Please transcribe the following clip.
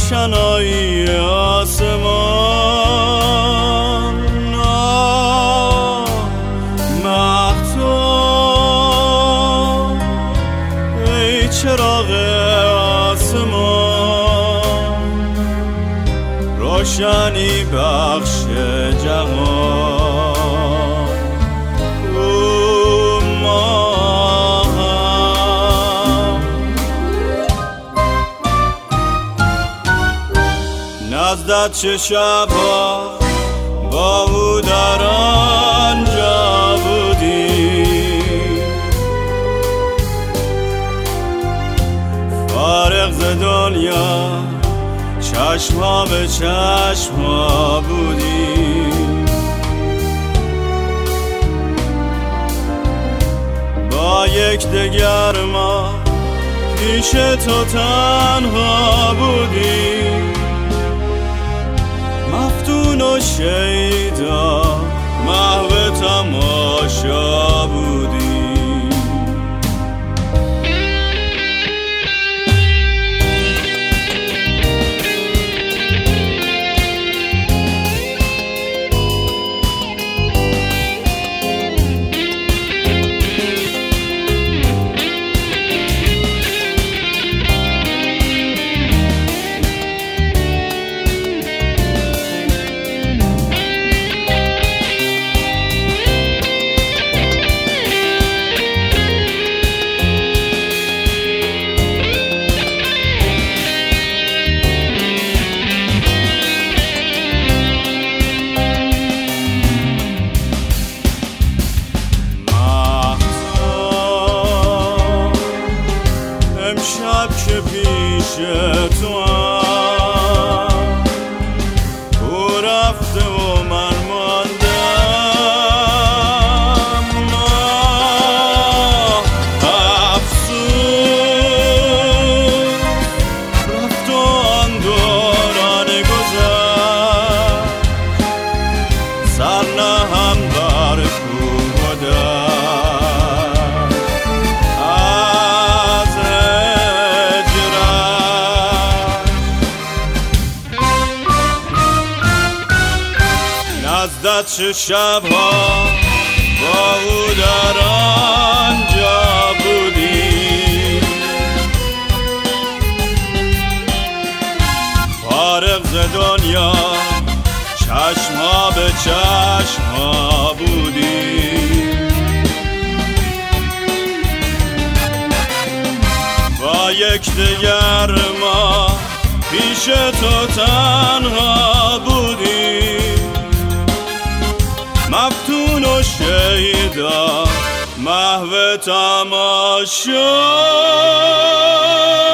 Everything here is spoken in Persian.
روشنایی آسمان مهتاب ای چراغ آسمان روشنی بخش جهان او ماهم نزدت چه شبها با او در آنجا بودی فارغ ز دنیا چشما به چشما بودی با یک دگر ما پیش تو تنها بودی مفتون و شیدا محو تماشا بودی امشب که پیش تو او رفته و من ماندم افسوس رفت و آن دوران گذشت سر نهم بر کوه و نزدت چه شبها با او در آنجا بودی فارغ ز دنیا چشما به چشما بودی با یک دگر ما پیش تو تنها بودی مفتون و شیدا محو تماشا